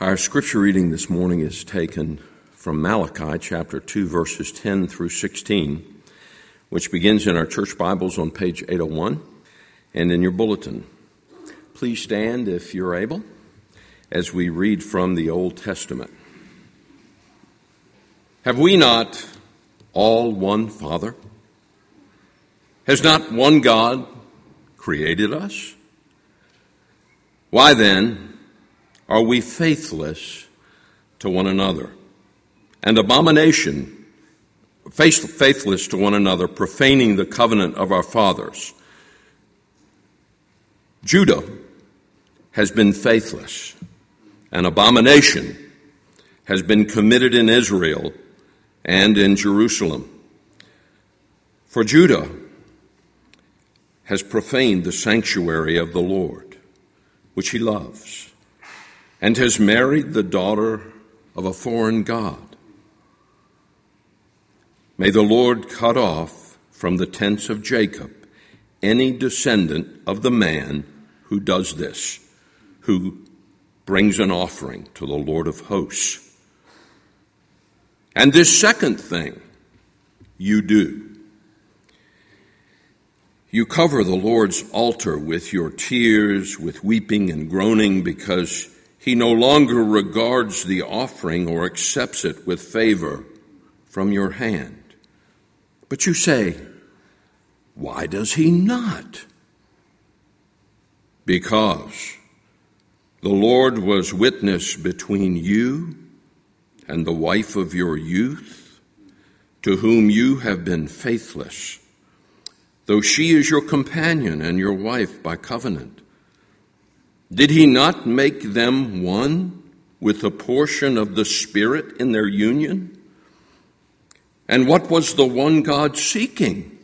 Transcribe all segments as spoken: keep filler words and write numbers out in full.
Our scripture reading this morning is taken from Malachi chapter two, verses ten through sixteen, which begins in our church Bibles on page eight oh one and in your bulletin. Please stand if you're able as we read from the Old Testament. Have we not all one Father? Has not one God created us? Why then are we faithless to one another, and abomination, faithless to one another, profaning the covenant of our fathers? Judah has been faithless. An abomination has been committed in Israel and in Jerusalem. For Judah has profaned the sanctuary of the Lord, which he loves, and has married the daughter of a foreign god. May the Lord cut off from the tents of Jacob any descendant of the man who does this, who brings an offering to the Lord of hosts. And this second thing you do. You cover the Lord's altar with your tears, with weeping and groaning, because he no longer regards the offering or accepts it with favor from your hand. But you say, why does he not? Because the Lord was witness between you and the wife of your youth, to whom you have been faithless, though she is your companion and your wife by covenant. Did he not make them one with a portion of the Spirit in their union? And what was the one God seeking?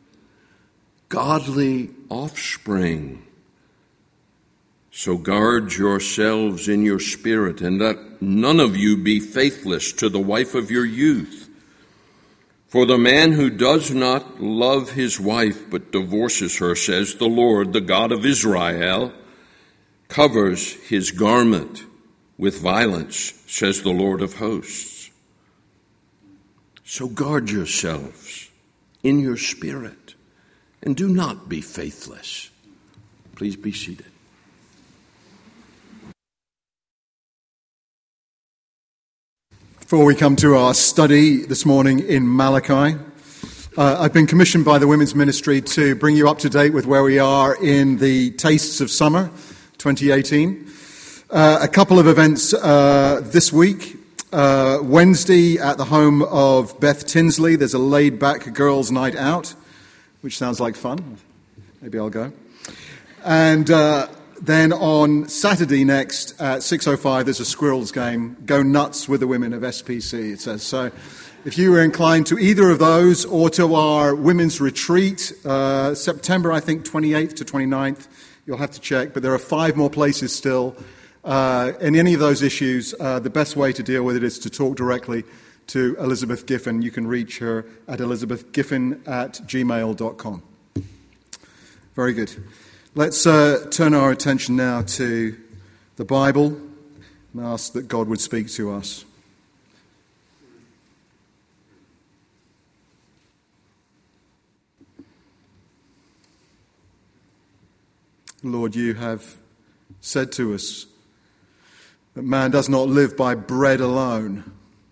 Godly offspring. So guard yourselves in your spirit, and let none of you be faithless to the wife of your youth. For the man who does not love his wife but divorces her, says the Lord, the God of Israel, covers his garment with violence, says the Lord of hosts. So guard yourselves in your spirit, and do not be faithless. Please be seated. Before we come to our study this morning in Malachi, uh, I've been commissioned by the Women's Ministry to bring you up to date with where we are in the Tastes of Summer twenty eighteen. Uh, a couple of events uh, this week. Uh, Wednesday at the home of Beth Tinsley, there's a laid-back girls' night out, which sounds like fun. Maybe I'll go. And Uh, Then on Saturday next at six oh five, there's a squirrels game. Go nuts with the women of S P C, it says. So if you were inclined to either of those or to our women's retreat, uh, September, I think, twenty-eighth to twenty-ninth, you'll have to check. But there are five more places still. Uh, in any of those issues, uh, the best way to deal with it is to talk directly to Elizabeth Giffen. You can reach her at elizabeth giffen at gmail dot com. Very good. Let's uh, turn our attention now to the Bible and ask that God would speak to us. Lord, you have said to us that man does not live by bread alone,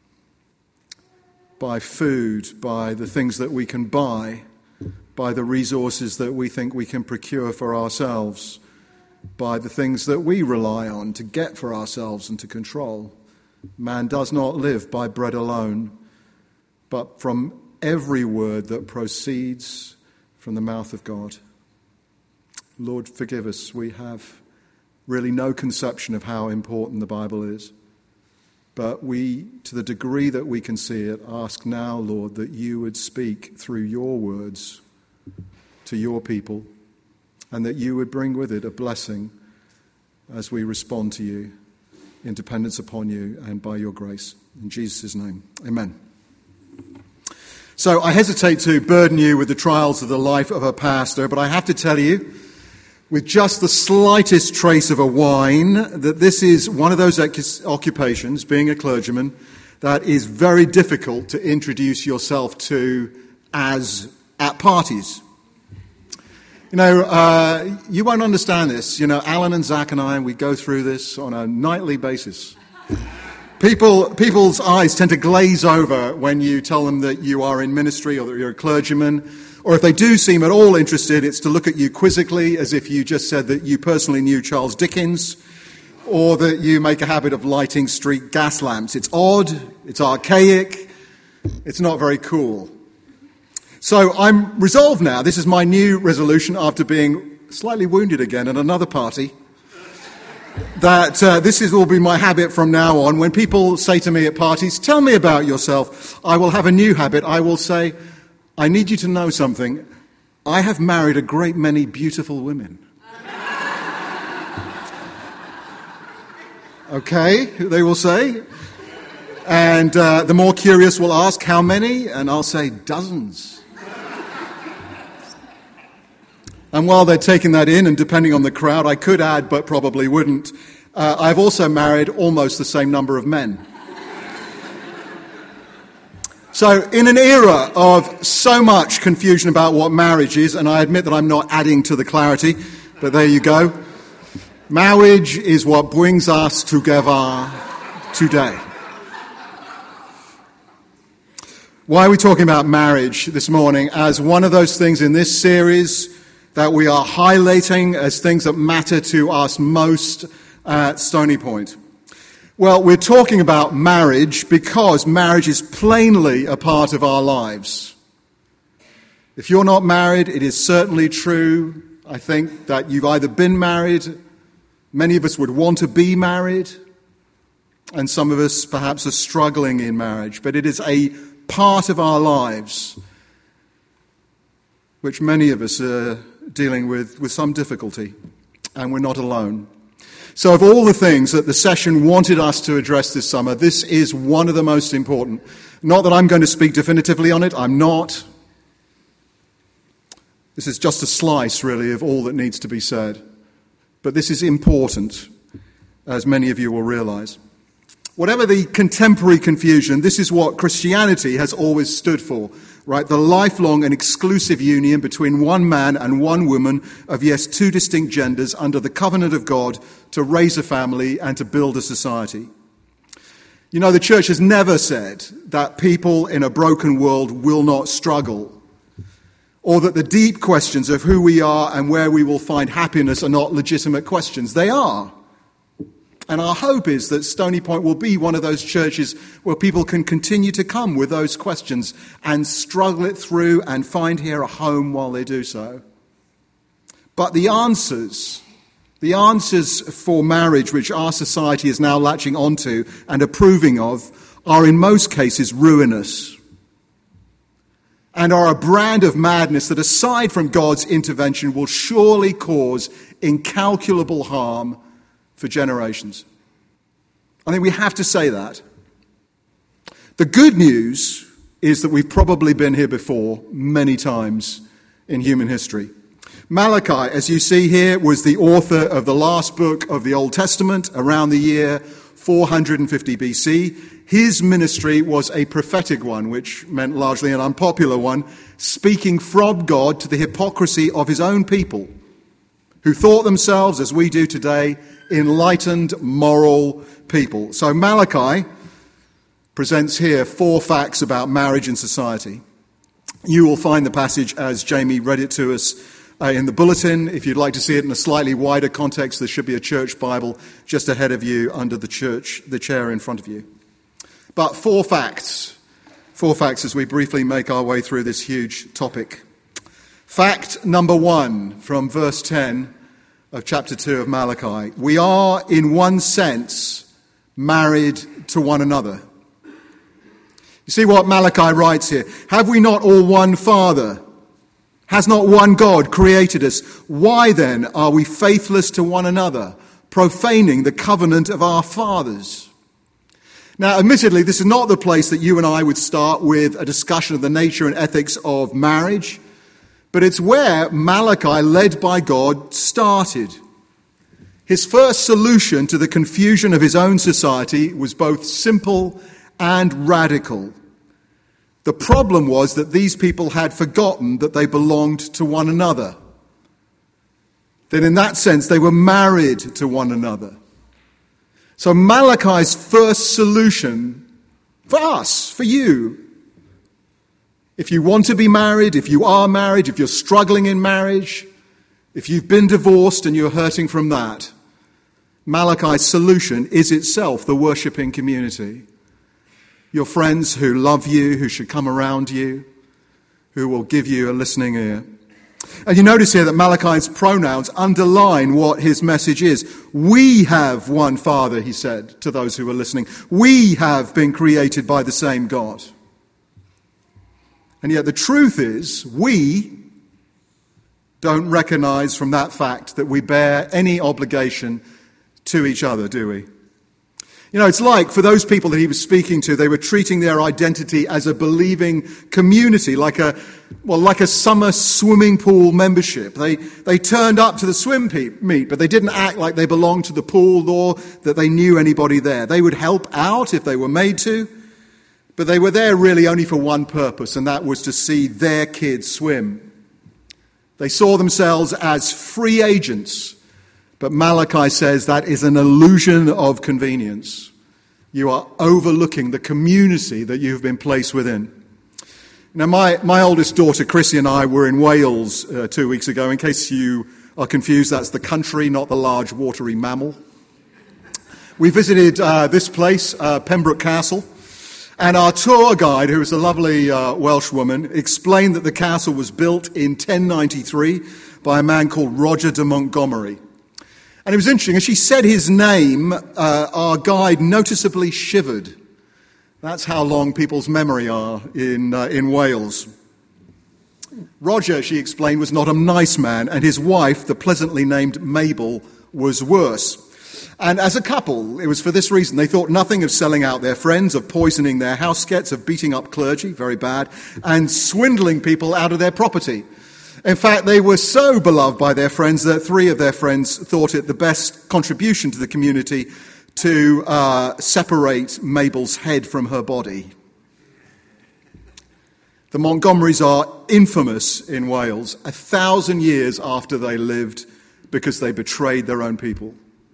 by food, by the things that we can buy, by the resources that we think we can procure for ourselves, by the things that we rely on to get for ourselves and to control. Man does not live by bread alone, but from every word that proceeds from the mouth of God. Lord, forgive us. We have really no conception of how important the Bible is. But we, to the degree that we can see it, ask now, Lord, that you would speak through your words to your people, and that you would bring with it a blessing as we respond to you, in dependence upon you and by your grace. In Jesus' name, amen. So I hesitate to burden you with the trials of the life of a pastor, but I have to tell you with just the slightest trace of a whine, that this is one of those occupations, being a clergyman, that is very difficult to introduce yourself to as at parties. You know, uh, you won't understand this. You know, Alan and Zach and I, we go through this on a nightly basis. People, people's eyes tend to glaze over when you tell them that you are in ministry or that you're a clergyman. Or if they do seem at all interested, it's to look at you quizzically as if you just said that you personally knew Charles Dickens, or that you make a habit of lighting street gas lamps. It's odd, it's archaic, it's not very cool. So I'm resolved now, this is my new resolution after being slightly wounded again at another party, that uh, this is, will be my habit from now on. When people say to me at parties, tell me about yourself, I will have a new habit. I will say, I need you to know something. I have married a great many beautiful women. Okay, they will say. And uh, the more curious will ask, how many? And I'll say, dozens. And while they're taking that in, and depending on the crowd, I could add, but probably wouldn't, uh, I've also married almost the same number of men. So in an era of so much confusion about what marriage is, and I admit that I'm not adding to the clarity, but there you go. Marriage is what brings us together today. Why are we talking about marriage this morning as one of those things in this series that we are highlighting as things that matter to us most at Stony Point? Well, we're talking about marriage because marriage is plainly a part of our lives. If you're not married, it is certainly true, I think, that you've either been married, many of us would want to be married, and some of us perhaps are struggling in marriage. But it is a part of our lives which many of us are dealing with with some difficulty, and we're not alone. So of all the things that the session wanted us to address this summer, this is one of the most important. Not that I'm going to speak definitively on it, I'm not. This is just a slice, really, of all that needs to be said. But this is important, as many of you will realize. Whatever the contemporary confusion, this is what Christianity has always stood for, right? The lifelong and exclusive union between one man and one woman of, yes, two distinct genders under the covenant of God to raise a family and to build a society. You know, the church has never said that people in a broken world will not struggle, or that the deep questions of who we are and where we will find happiness are not legitimate questions. They are. And our hope is that Stony Point will be one of those churches where people can continue to come with those questions and struggle it through and find here a home while they do so. But the answers, the answers for marriage which our society is now latching onto and approving of are in most cases ruinous and are a brand of madness that, aside from God's intervention, will surely cause incalculable harm for generations. I think we have to say that. The good news is that we've probably been here before many times in human history. Malachi, as you see here, was the author of the last book of the Old Testament around the year four hundred fifty B C. His ministry was a prophetic one, which meant largely an unpopular one, speaking from God to the hypocrisy of his own people, who thought themselves, as we do today, enlightened, moral people. So Malachi presents here four facts about marriage and society. You will find the passage as Jamie read it to us uh, in the bulletin. If you'd like to see it in a slightly wider context, there should be a church Bible just ahead of you under the church, the chair in front of you. But four facts, four facts as we briefly make our way through this huge topic. Fact number one from verse ten of chapter two of Malachi. We are, in one sense, married to one another. You see what Malachi writes here? Have we not all one Father? Has not one God created us? Why then are we faithless to one another, profaning the covenant of our fathers? Now, admittedly, this is not the place that you and I would start with a discussion of the nature and ethics of marriage. But it's where Malachi, led by God, started. His first solution to the confusion of his own society was both simple and radical. The problem was that these people had forgotten that they belonged to one another. That in that sense, they were married to one another. So Malachi's first solution for us, for you, if you want to be married, if you are married, if you're struggling in marriage, if you've been divorced and you're hurting from that, Malachi's solution is itself the worshipping community. Your friends who love you, who should come around you, who will give you a listening ear. And you notice here that Malachi's pronouns underline what his message is. We have one Father, he said to those who were listening. We have been created by the same God. And yet the truth is, we don't recognize from that fact that we bear any obligation to each other, do we? You know, it's like for those people that he was speaking to, they were treating their identity as a believing community, like a, well, like a summer swimming pool membership. They, they turned up to the swim meet, but they didn't act like they belonged to the pool or that they knew anybody there. They would help out if they were made to, but they were there really only for one purpose, and that was to see their kids swim. They saw themselves as free agents. But Malachi says that is an illusion of convenience. You are overlooking the community that you've been placed within. Now, my, my oldest daughter, Chrissy, and I were in Wales uh, two weeks ago. In case you are confused, that's the country, not the large watery mammal. We visited uh, this place, uh, Pembroke Castle, and our tour guide, who was a lovely uh, Welsh woman, explained that the castle was built in ten ninety-three by a man called Roger de Montgomery. And it was interesting, as she said his name, uh, our guide noticeably shivered. That's how long people's memory are in uh, in Wales. Roger, she explained, was not a nice man, and his wife, the pleasantly named Mabel, was worse. And as a couple, it was for this reason. They thought nothing of selling out their friends, of poisoning their housegets, of beating up clergy, very bad, and swindling people out of their property. In fact, they were so beloved by their friends that three of their friends thought it the best contribution to the community to uh, separate Mabel's head from her body. The Montgomerys are infamous in Wales a thousand years after they lived because they betrayed their own people.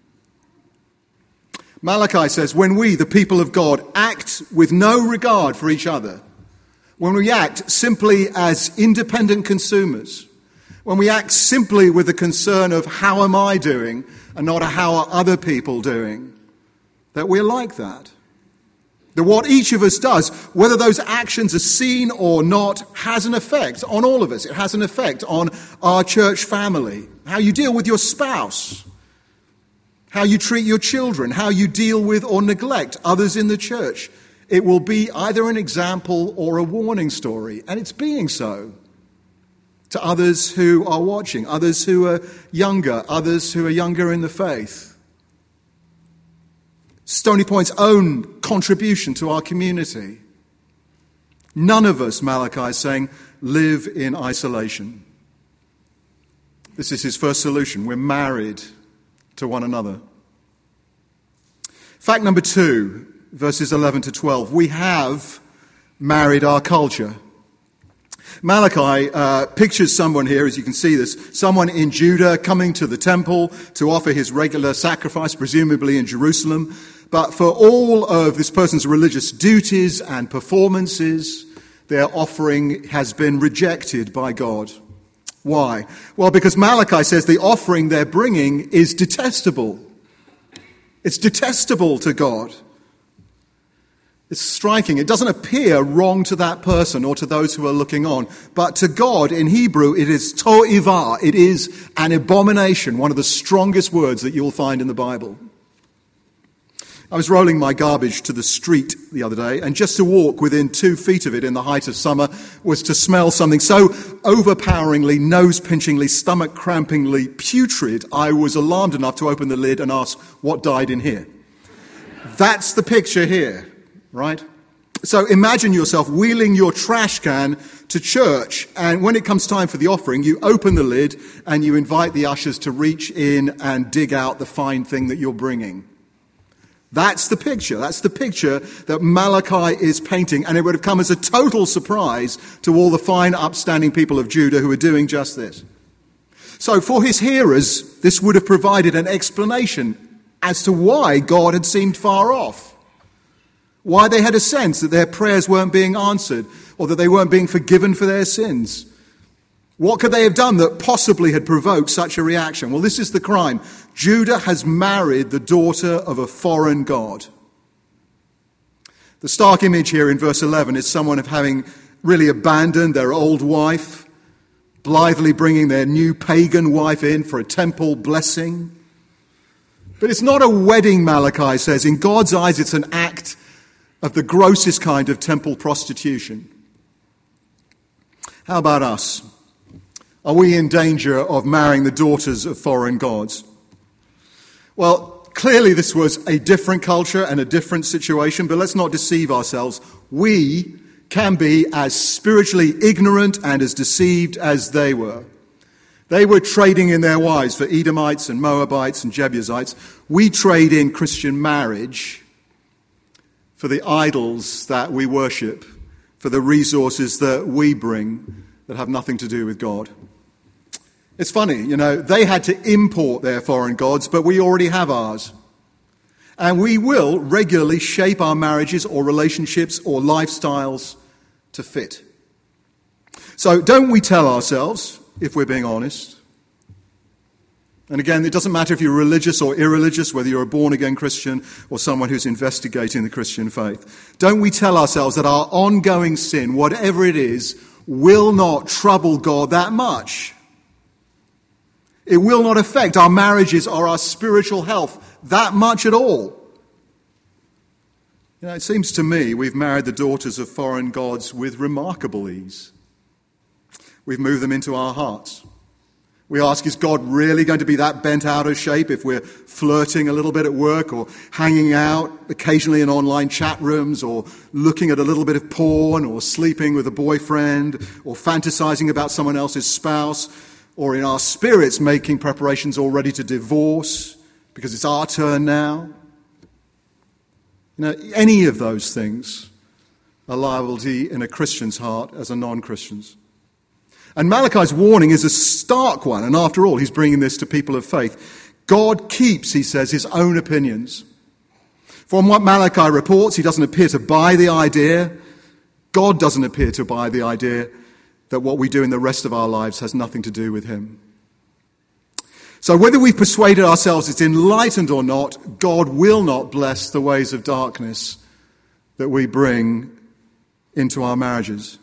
Malachi says, when we, the people of God, act with no regard for each other, when we act simply as independent consumers, when we act simply with the concern of how am I doing and not how are other people doing, that we're like that. That what each of us does, whether those actions are seen or not, has an effect on all of us. It has an effect on our church family, how you deal with your spouse, how you treat your children, how you deal with or neglect others in the church. It will be either an example or a warning story, and it's being so to others who are watching, others who are younger, others who are younger in the faith. Stony Point's own contribution to our community. None of us, Malachi is saying, live in isolation. This is his first solution. We're married to one another. Fact number two, verses eleven to twelve. We have married our culture. Malachi uh, pictures someone here, as you can see this, someone in Judah coming to the temple to offer his regular sacrifice, presumably in Jerusalem. But for all of this person's religious duties and performances, their offering has been rejected by God. Why? Well, because Malachi says the offering they're bringing is detestable. It's detestable to God. It's striking. It doesn't appear wrong to that person or to those who are looking on. But to God, in Hebrew, it is to'ivah. It is an abomination, one of the strongest words that you'll find in the Bible. I was rolling my garbage to the street the other day, and just to walk within two feet of it in the height of summer was to smell something so overpoweringly, nose-pinchingly, stomach-crampingly putrid, I was alarmed enough to open the lid and ask, what died in here? That's the picture here, right? So imagine yourself wheeling your trash can to church, and when it comes time for the offering, you open the lid and you invite the ushers to reach in and dig out the fine thing that you're bringing. That's the picture. That's the picture that Malachi is painting, and it would have come as a total surprise to all the fine, upstanding people of Judah who are doing just this. So for his hearers, this would have provided an explanation as to why God had seemed far off, why they had a sense that their prayers weren't being answered or that they weren't being forgiven for their sins. What could they have done that possibly had provoked such a reaction? Well, this is the crime. Judah has married the daughter of a foreign god. The stark image here in verse eleven is someone of having really abandoned their old wife, blithely bringing their new pagan wife in for a temple blessing. But it's not a wedding, Malachi says. In God's eyes, it's an act of the grossest kind of temple prostitution. How about us? Are we in danger of marrying the daughters of foreign gods? Well, clearly this was a different culture and a different situation, but let's not deceive ourselves. We can be as spiritually ignorant and as deceived as they were. They were trading in their wives for Edomites and Moabites and Jebusites. We trade in Christian marriage for the idols that we worship, for the resources that we bring that have nothing to do with God. It's funny, you know, they had to import their foreign gods, but we already have ours. And we will regularly shape our marriages or relationships or lifestyles to fit. So don't we tell ourselves, if we're being honest, and again, it doesn't matter if you're religious or irreligious, whether you're a born-again Christian or someone who's investigating the Christian faith, don't we tell ourselves that our ongoing sin, whatever it is, will not trouble God that much? It will not affect our marriages or our spiritual health that much at all. You know, it seems to me we've married the daughters of foreign gods with remarkable ease. We've moved them into our hearts. We ask, is God really going to be that bent out of shape if we're flirting a little bit at work or hanging out occasionally in online chat rooms or looking at a little bit of porn or sleeping with a boyfriend or fantasizing about someone else's spouse, or in our spirits making preparations already to divorce because it's our turn now? You know, any of those things are liable to be in a Christian's heart as a non-Christian's. And Malachi's warning is a stark one, and after all, he's bringing this to people of faith. God keeps, he says, his own opinions. From what Malachi reports, he doesn't appear to buy the idea. God doesn't appear to buy the idea that what we do in the rest of our lives has nothing to do with him. So whether we've persuaded ourselves it's enlightened or not, God will not bless the ways of darkness that we bring into our marriages.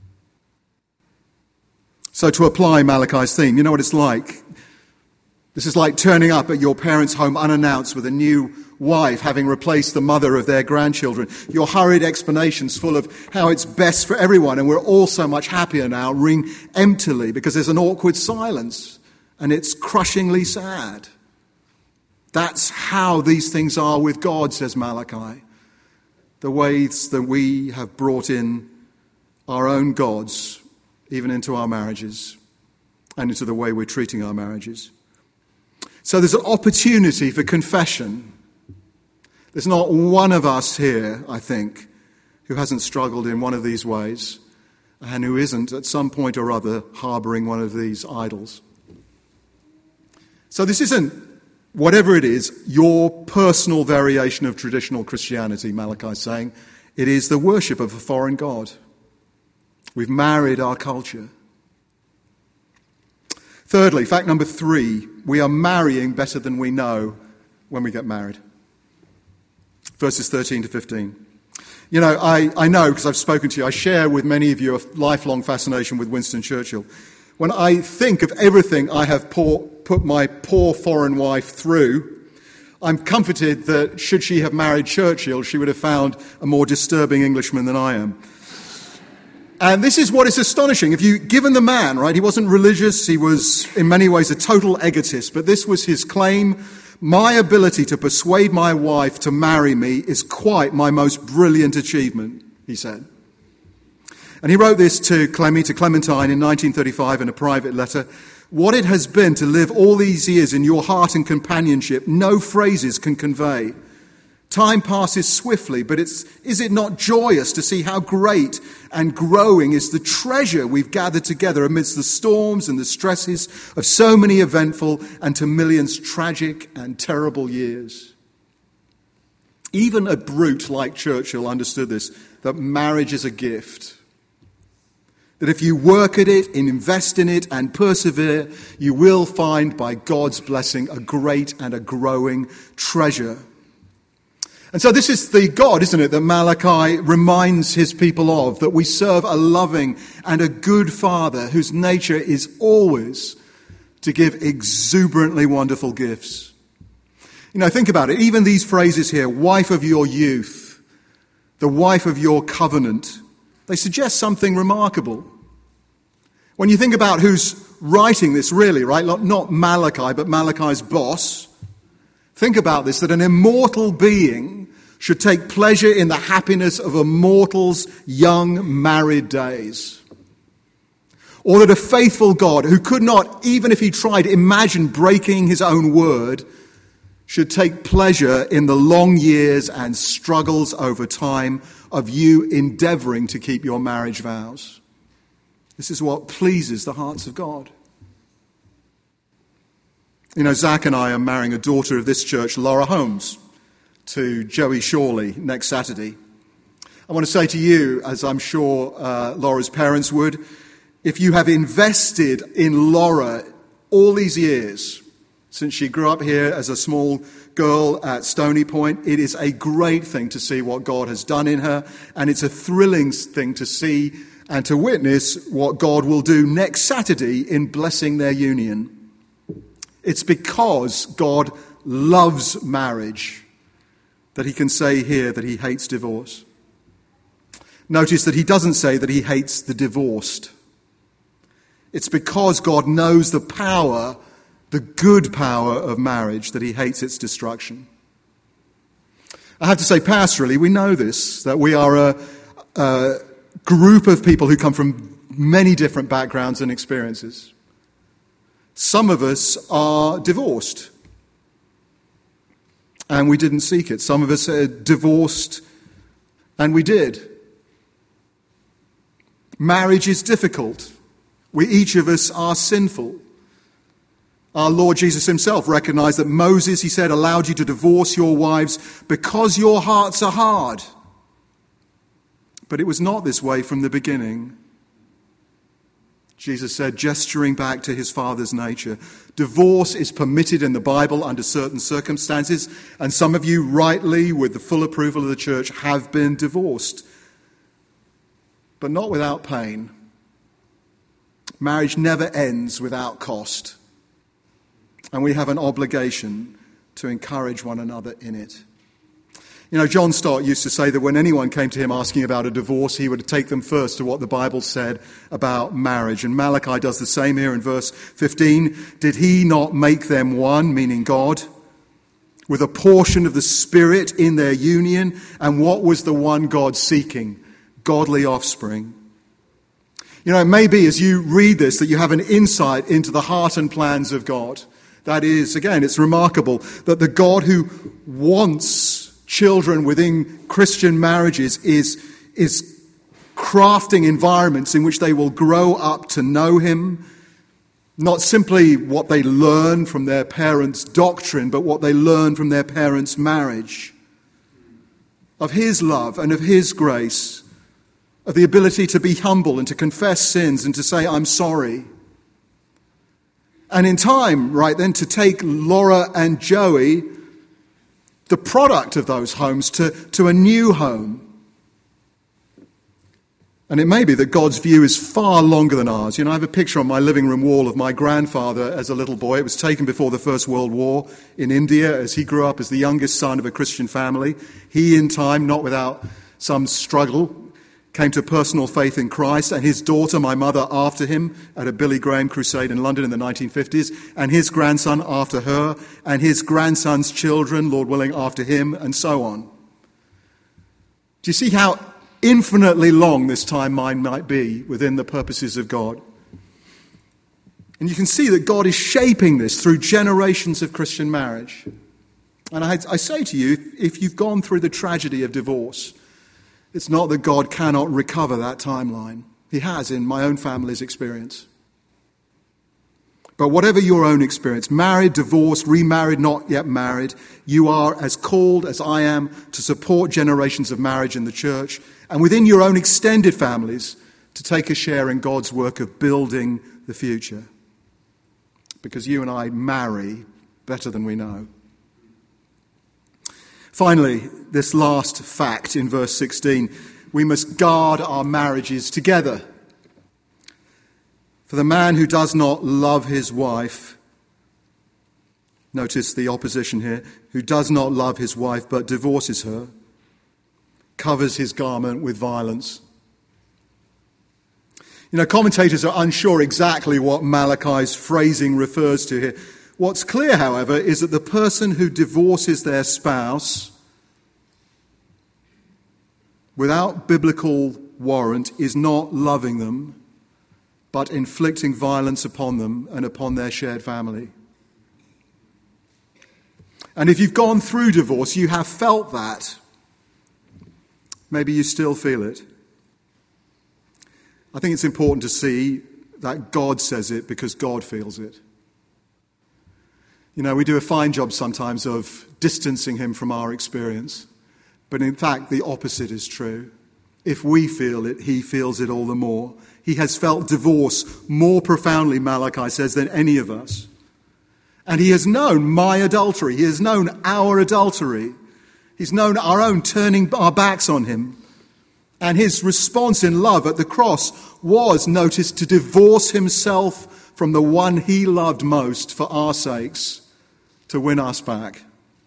So to apply Malachi's theme, you know what it's like? This is like turning up at your parents' home unannounced with a new wife, having replaced the mother of their grandchildren. Your hurried explanations full of how it's best for everyone and we're all so much happier now ring emptily because there's an awkward silence and it's crushingly sad. That's how these things are with God, says Malachi. The ways that we have brought in our own gods even into our marriages and into the way we're treating our marriages. So there's an opportunity for confession. There's not one of us here, I think, who hasn't struggled in one of these ways and who isn't at some point or other harboring one of these idols. So this isn't, whatever it is, your personal variation of traditional Christianity, Malachi's saying. It is the worship of a foreign god. We've married our culture. Thirdly, fact number three, we are marrying better than we know when we get married. Verses thirteen to fifteen. You know, I, I know, because I've spoken to you, I share with many of you a lifelong fascination with Winston Churchill. When I think of everything I have poor, put my poor foreign wife through, I'm comforted that should she have married Churchill, she would have found a more disturbing Englishman than I am. And this is what is astonishing. If you, given the man, right, he wasn't religious, he was in many ways a total egotist, but this was his claim: my ability to persuade my wife to marry me is quite my most brilliant achievement. he said. And he wrote this to Clemmy, to Clementine in nineteen thirty-five in a private letter. What it has been to live all these years in your heart and companionship, no phrases can convey. Time passes swiftly, but it's, is it not joyous to see how great and growing is the treasure we've gathered together amidst the storms and the stresses of so many eventful and to millions tragic and terrible years? Even a brute like Churchill understood this, that marriage is a gift. That if you work at it, invest in it, and persevere, you will find by God's blessing a great and a growing treasure. And so this is the God, isn't it, that Malachi reminds his people of, that we serve a loving and a good Father whose nature is always to give exuberantly wonderful gifts. You know, think about it. Even these phrases here, wife of your youth, the wife of your covenant, they suggest something remarkable. When you think about who's writing this really, right? Not Malachi, but Malachi's boss. Think about this, that an immortal being should take pleasure in the happiness of a mortal's young married days. Or that a faithful God, who could not, even if he tried, imagine breaking his own word, should take pleasure in the long years and struggles over time of you endeavoring to keep your marriage vows. This is what pleases the hearts of God. You know, Zach and I are marrying a daughter of this church, Laura Holmes, to Joey Shawley next Saturday. I want to say to you, as I'm sure uh, Laura's parents would, if you have invested in Laura all these years, since she grew up here as a small girl at Stony Point, it is a great thing to see what God has done in her, and it's a thrilling thing to see and to witness what God will do next Saturday in blessing their union. It's because God loves marriage that he can say here that he hates divorce. Notice that he doesn't say that he hates the divorced. It's because God knows the power, the good power of marriage, that he hates its destruction. I have to say, pastorally, we know this, that we are a, a group of people who come from many different backgrounds and experiences. Some of us are divorced, and we didn't seek it. Some of us are divorced, and we did. Marriage is difficult. We, each of us, are sinful. Our Lord Jesus himself recognized that Moses, he said, allowed you to divorce your wives because your hearts are hard. But it was not this way from the beginning. Jesus said, gesturing back to his Father's nature, divorce is permitted in the Bible under certain circumstances, and some of you, rightly, with the full approval of the church, have been divorced. But not without pain. Marriage never ends without cost. And we have an obligation to encourage one another in it. You know, John Stott used to say that when anyone came to him asking about a divorce, he would take them first to what the Bible said about marriage. And Malachi does the same here in verse fifteen. Did he not make them one, meaning God, with a portion of the Spirit in their union? And what was the one God seeking? Godly offspring. You know, it may be as you read this that you have an insight into the heart and plans of God. That is, again, it's remarkable that the God who wants children within Christian marriages is, is crafting environments in which they will grow up to know him, not simply what they learn from their parents' doctrine, but what they learn from their parents' marriage, of his love and of his grace, of the ability to be humble and to confess sins and to say, I'm sorry. And in time, right then, to take Laura and Joey, the product of those homes, to, to a new home. And it may be that God's view is far longer than ours. You know, I have a picture on my living room wall of my grandfather as a little boy. It was taken before the First World War in India as he grew up as the youngest son of a Christian family. He, in time, not without some struggle, came to personal faith in Christ, and his daughter, my mother, after him at a Billy Graham crusade in London in the nineteen fifties, and his grandson after her, and his grandson's children, Lord willing, after him, and so on. Do you see how infinitely long this timeline might be within the purposes of God. And you can see that God is shaping this through generations of Christian marriage. And I, I say to you, if you've gone through the tragedy of divorce, it's not that God cannot recover that timeline. He has in my own family's experience. But whatever your own experience, married, divorced, remarried, not yet married, you are as called as I am to support generations of marriage in the church and within your own extended families to take a share in God's work of building the future. Because you and I marry better than we know. Finally, this last fact in verse sixteen, we must guard our marriages together. For the man who does not love his wife, notice the opposition here, who does not love his wife but divorces her, covers his garment with violence. You know, commentators are unsure exactly what Malachi's phrasing refers to here. What's clear, however, is that the person who divorces their spouse without biblical warrant is not loving them, but inflicting violence upon them and upon their shared family. And if you've gone through divorce, you have felt that. Maybe you still feel it. I think it's important to see that God says it because God feels it. You know, we do a fine job sometimes of distancing him from our experience. But in fact, the opposite is true. If we feel it, he feels it all the more. He has felt divorce more profoundly, Malachi says, than any of us. And he has known my adultery. He has known our adultery. He's known our own turning our backs on him. And his response in love at the cross was, notice, to divorce himself from the one he loved most for our sakes, to win us back.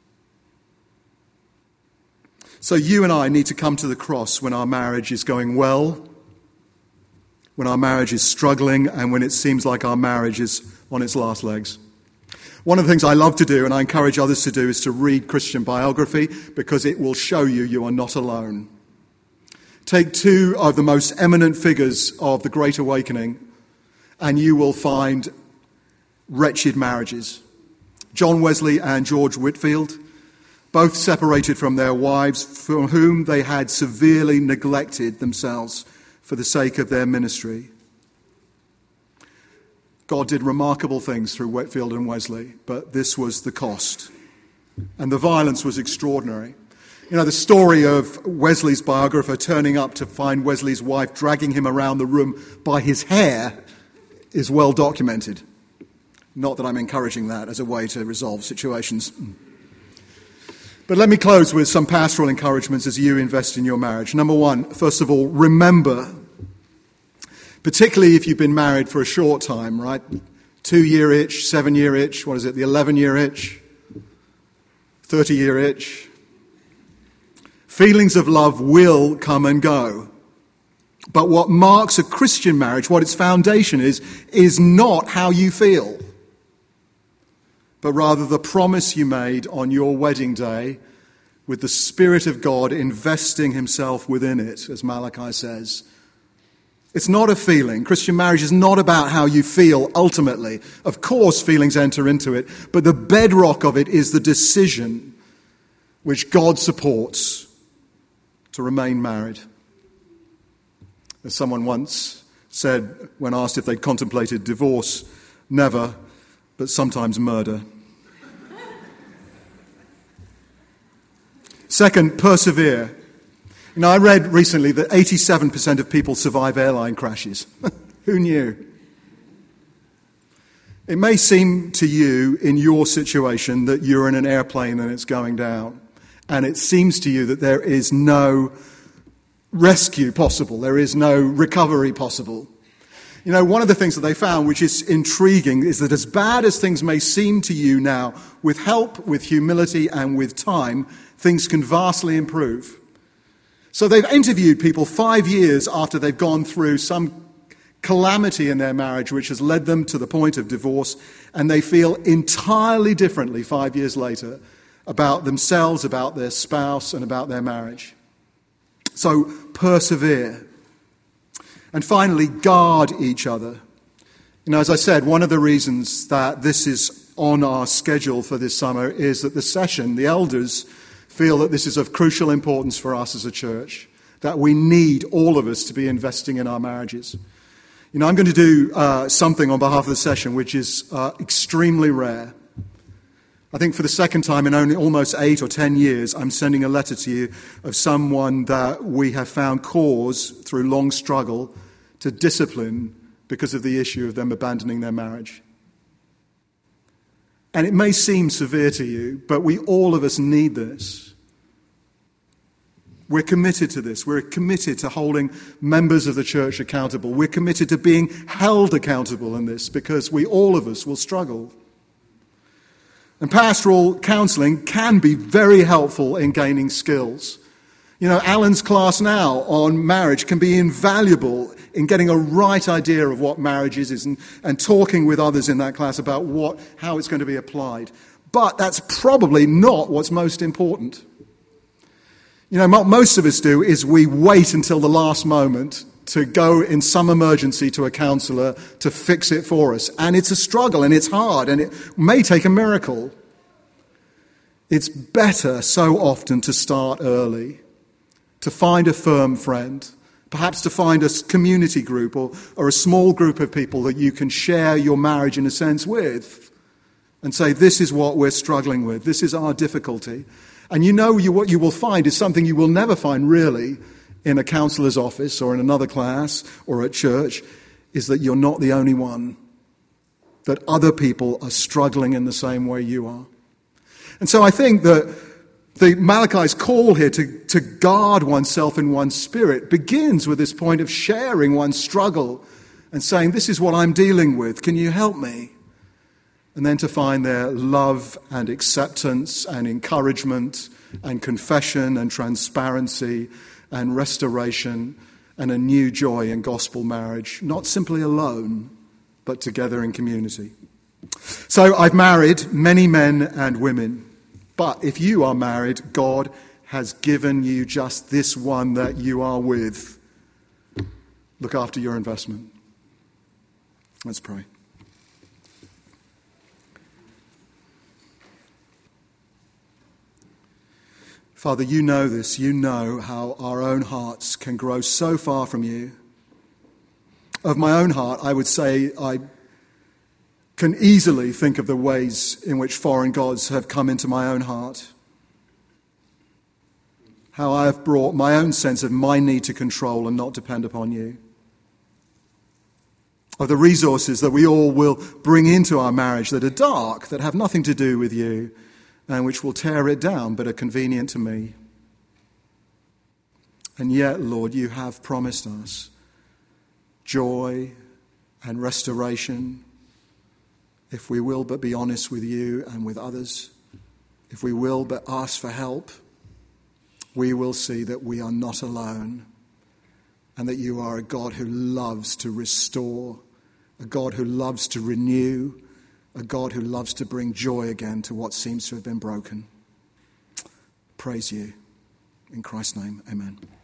So you and I need to come to the cross when our marriage is going well, when our marriage is struggling, and when it seems like our marriage is on its last legs. One of the things I love to do, and I encourage others to do, is to read Christian biography, because it will show you you are not alone. Take two of the most eminent figures of the Great Awakening, and you will find wretched marriages. John Wesley and George Whitefield, both separated from their wives, from whom they had severely neglected themselves for the sake of their ministry. God did remarkable things through Whitefield and Wesley, but this was the cost. And the violence was extraordinary. You know, the story of Wesley's biographer turning up to find Wesley's wife dragging him around the room by his hair is well documented. Not that I'm encouraging that as a way to resolve situations. But let me close with some pastoral encouragements as you invest in your marriage. Number one, first of all, remember, particularly if you've been married for a short time, right? Two-year itch, seven-year itch, what is it, the eleven-year itch, thirty-year itch. Feelings of love will come and go. But what marks a Christian marriage, what its foundation is, is not how you feel, but rather the promise you made on your wedding day with the Spirit of God investing himself within it, as Malachi says. It's not a feeling. Christian marriage is not about how you feel ultimately. Of course, feelings enter into it, but the bedrock of it is the decision which God supports to remain married. As someone once said when asked if they'd contemplated divorce, never, but sometimes murder. Second, persevere. You know, I read recently that eighty-seven percent of people survive airline crashes. Who knew? It may seem to you in your situation that you're in an airplane and it's going down, and it seems to you that there is no rescue possible, there is no recovery possible. You know, one of the things that they found, which is intriguing, is that as bad as things may seem to you now, with help, with humility, and with time, things can vastly improve. So they've interviewed people five years after they've gone through some calamity in their marriage which has led them to the point of divorce, and they feel entirely differently five years later about themselves, about their spouse, and about their marriage. So persevere. And finally, guard each other. You know, as I said, one of the reasons that this is on our schedule for this summer is that the session, the elders, feel that this is of crucial importance for us as a church, that we need all of us to be investing in our marriages. You know, I'm going to do uh, something on behalf of the session which is uh, extremely rare. I think for the second time in only almost eight or ten years, I'm sending a letter to you of someone that we have found cause through long struggle to discipline because of the issue of them abandoning their marriage. And it may seem severe to you, but we, all of us, need this. We're committed to this. We're committed to holding members of the church accountable. We're committed to being held accountable in this because we, all of us, will struggle. And pastoral counselling can be very helpful in gaining skills. You know, Alan's class now on marriage can be invaluable in getting a right idea of what marriage is and, and talking with others in that class about what, how it's going to be applied. But that's probably not what's most important. You know, what most of us do is we wait until the last moment to go in some emergency to a counsellor to fix it for us. And it's a struggle and it's hard and it may take a miracle. It's better so often to start early, to find a firm friend, perhaps to find a community group or, or a small group of people that you can share your marriage in a sense with and say, this is what we're struggling with, this is our difficulty. And you know you, what you will find is something you will never find really in a counsellor's office or in another class or at church, is that you're not the only one, that other people are struggling in the same way you are. And so I think that the Malachi's call here to, to guard oneself in one's spirit begins with this point of sharing one's struggle and saying, this is what I'm dealing with, can you help me? And then to find their love and acceptance and encouragement and confession and transparency and restoration and a new joy in gospel marriage, not simply alone, but together in community. So I've married many men and women, but if you are married, God has given you just this one that you are with. Look after your investment. Let's pray. Father, you know this. You know how our own hearts can grow so far from you. Of my own heart, I would say I can easily think of the ways in which foreign gods have come into my own heart. How I have brought my own sense of my need to control and not depend upon you. Of the resources that we all will bring into our marriage that are dark, that have nothing to do with you, and which will tear it down, but are convenient to me. And yet, Lord, you have promised us joy and restoration if we will but be honest with you and with others. If we will but ask for help, we will see that we are not alone and that you are a God who loves to restore, a God who loves to renew, a God who loves to bring joy again to what seems to have been broken. Praise you. In Christ's name, amen.